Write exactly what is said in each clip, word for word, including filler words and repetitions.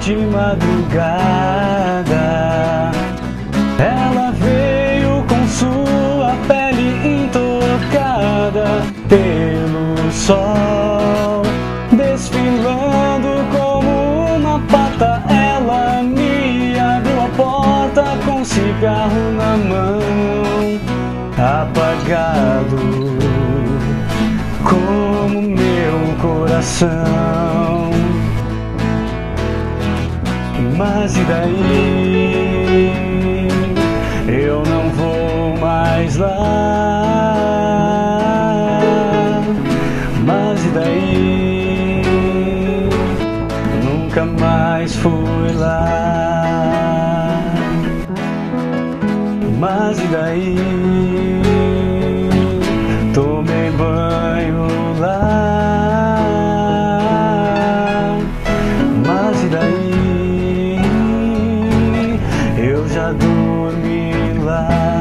de madrugada. Ela veio com sua pele intocada pelo sol, desfilando como uma pata. Ela me abriu a porta com um cigarro na mão, apagado como meu coração. Mas e daí? Eu não vou mais lá. Mas e daí? Nunca mais fui lá. Mas e daí? Tomei banho lá. Mas e daí? Eu já dormi lá.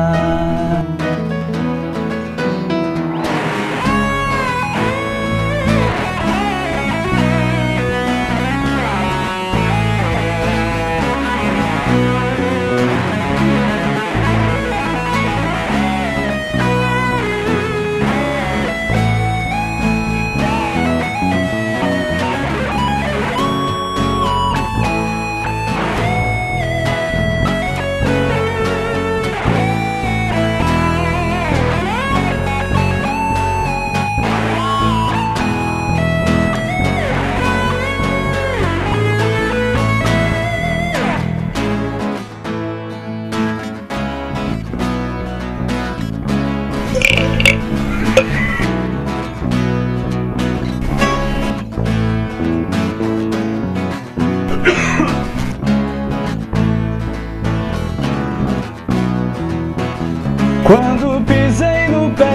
Quando pisei no pé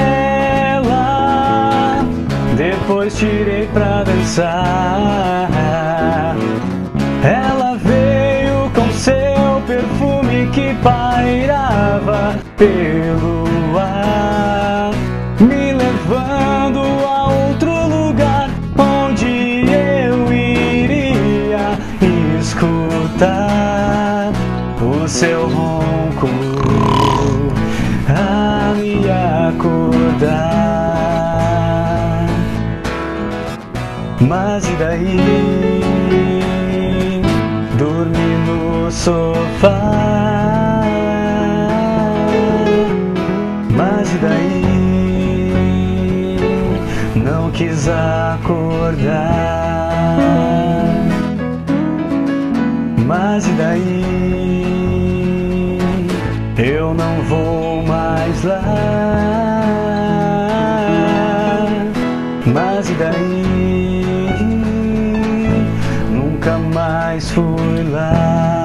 dela, depois tirei pra dançar. Ela veio com seu perfume que pairava pelo ar, me levando a outro lugar onde eu iria escutar o seu ronco a me acordar. Mas e daí? Dormi no sofá. Mas e daí? Não quis acordar. Mas e daí? Eu não vou mais lá. Mas e daí? Nunca mais fui lá.